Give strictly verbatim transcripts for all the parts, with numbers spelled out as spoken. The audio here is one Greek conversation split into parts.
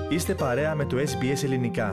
Είστε παρέα με το Ες Μπι Ες Ελληνικά.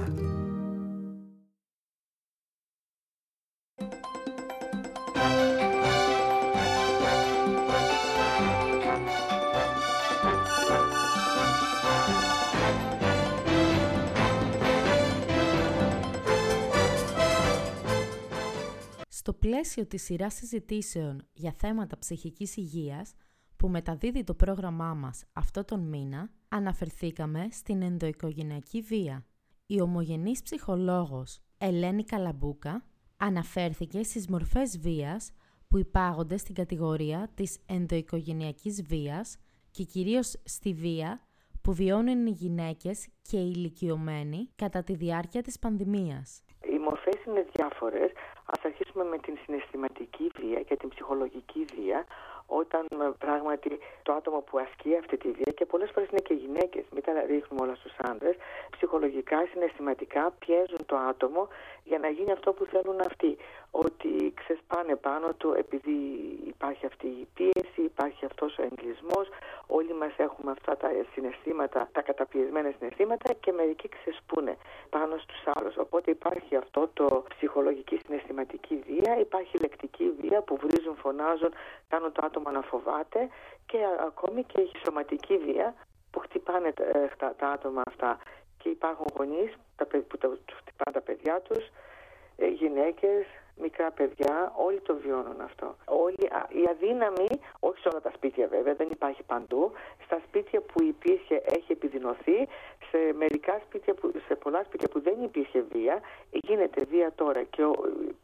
Στο πλαίσιο της σειράς συζητήσεων για θέματα ψυχικής υγείας που μεταδίδει το πρόγραμμά μας αυτό τον μήνα, αναφερθήκαμε στην ενδοοικογενειακή βία. Η ομογενής ψυχολόγος Ελένη Καλαμπούκα αναφέρθηκε στις μορφές βίας που υπάγονται στην κατηγορία της ενδοοικογενειακής βίας και κυρίως στη βία που βιώνουν οι γυναίκες και οι ηλικιωμένοι κατά τη διάρκεια της πανδημίας. Οι μορφές είναι διάφορες. Ας αρχίσουμε με την συναισθηματική βία και την ψυχολογική βία, όταν πράγματι το άτομο που ασκεί αυτή τη βία, και πολλές φορές είναι και γυναίκες, μην τα ρίχνουμε όλα στους άντρες, ψυχολογικά, συναισθηματικά πιέζουν το άτομο για να γίνει αυτό που θέλουν αυτοί. Ότι ξεσπάνε πάνω του επειδή υπάρχει αυτή η πίεση, υπάρχει αυτός ο εγκλισμός, όλοι μας έχουμε αυτά τα συναισθήματα, τα καταπιεσμένα συναισθήματα, και μερικοί ξεσπούνε πάνω στους άλλους. Οπότε υπάρχει αυτό το ψυχολογική συναισθηματική βία, υπάρχει λεκτική βία που βρίζουν, φωνάζουν, κάνουν το άτομο να φοβάται, και ακόμη και η σωματική βία που χτυπάνε τα, τα άτομα αυτά. Και υπάρχουν γονείς που τα, χτυπάνε τα παιδιά τους, γυναίκες, μικρά παιδιά, όλοι το βιώνουν αυτό. Όλοι, οι αδύναμοι, όχι σε όλα τα σπίτια βέβαια, δεν υπάρχει παντού, στα σπίτια που υπήρχε έχει επιδεινωθεί, σε μερικά σπίτια, που, σε πολλά σπίτια που δεν υπήρχε βία, γίνεται βία τώρα. Και ο...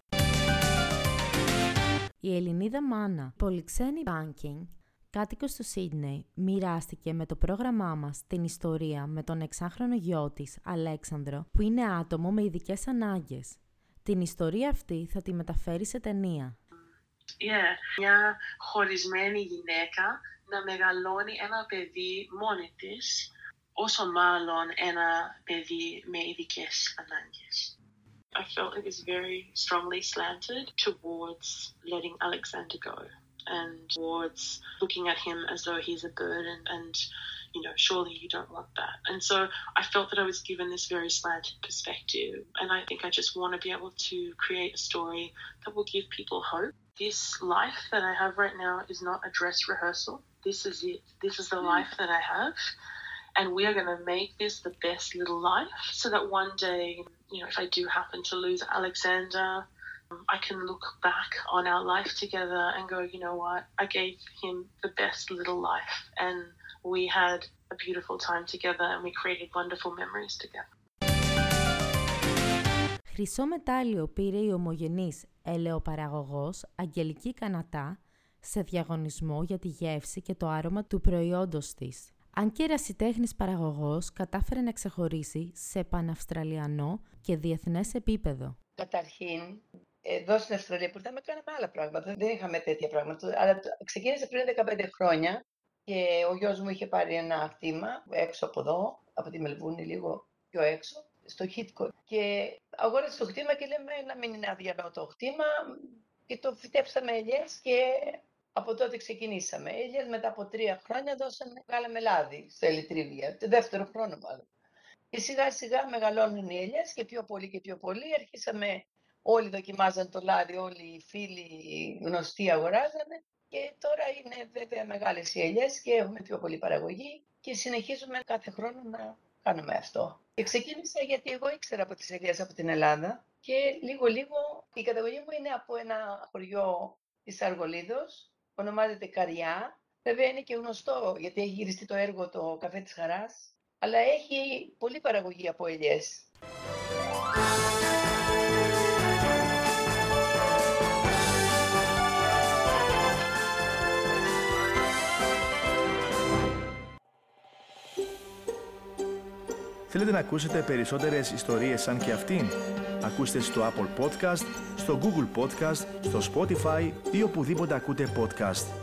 Η Ελληνίδα Μάνα, πολυξένη banking, κάτοικος του Σίδνεϊ, μοιράστηκε με το πρόγραμμά μας την ιστορία με τον εξάχρονο γιο της, Αλέξανδρο, που είναι άτομο με ειδικές ανάγκες. Την ιστορία αυτή θα τη μεταφέρει σε ταινία. Yeah. Μια χωρισμένη γυναίκα να μεγαλώνει ένα παιδί μόνη της, όσο μάλλον ένα παιδί με ειδικές ανάγκες. I felt it was very strongly slanted towards letting Alexander go and towards looking at him as though he's a burden and, you know, surely you don't want that. And so I felt that I was given this very slanted perspective, and I think I just want to be able to create a story that will give people hope. This life that I have right now is not a dress rehearsal. This is it. This is the life that I have. And we are going to make this the best little life so that one day, you know, if I do happen to lose Alexander, I can look back on our life together and go, you know what, I gave him the best little life and we had a beautiful time together and we created wonderful memories together. Χρυσό μετάλλιο πήρε η ομογενής ελαιοπαραγωγός Αγγελική Κανατά σε διαγωνισμό για τη γεύση και το άρωμα του προϊόντος της. Αν και ερασιτέχνης παραγωγός, κατάφερε να ξεχωρίσει σε παναυστραλιανό και διεθνές επίπεδο. Καταρχήν, εδώ στην Αυστραλία που ήρθαμε κάναμε άλλα πράγματα, δεν είχαμε τέτοια πράγματα, αλλά ξεκίνησε πριν δεκαπέντε χρόνια και ο γιος μου είχε πάρει ένα χτήμα έξω από εδώ, από τη Μελβούνη λίγο πιο έξω, στο Heathcote. Και αγόρασε το χτήμα και λέμε να μην είναι αδιανό το χτήμα και το φυτέψαμε ελιές και από τότε ξεκινήσαμε. Ελιές μετά από τρία χρόνια δώσαμε, βγάλαμε λάδι στα ελιτρίβια, το δεύτερο χρόνο μάλλον. Και σιγά σιγά μεγαλώνουν οι ελιές και πιο πολύ και πιο πολύ. Αρχίσαμε, όλοι δοκιμάζαν το λάδι, όλοι οι φίλοι οι γνωστοί αγοράζανε. Και τώρα είναι βέβαια μεγάλες οι ελιές και έχουμε πιο πολύ παραγωγή και συνεχίζουμε κάθε χρόνο να κάνουμε αυτό. Και ξεκίνησα γιατί εγώ ήξερα από τις ελιές από την Ελλάδα και λίγο λίγο η καταγωγή μου είναι από ένα χωριό της Αργολίδος, ονομάζεται Καριά. Βέβαια είναι και γνωστό γιατί έχει γυριστεί το έργο το Καφέ της Χαράς, αλλά έχει πολλή παραγωγή από ελιές. Θέλετε να ακούσετε περισσότερες ιστορίες σαν και αυτήν? Ακούστε στο Apple Podcast, στο Google Podcast, στο Spotify ή οπουδήποτε ακούτε podcast.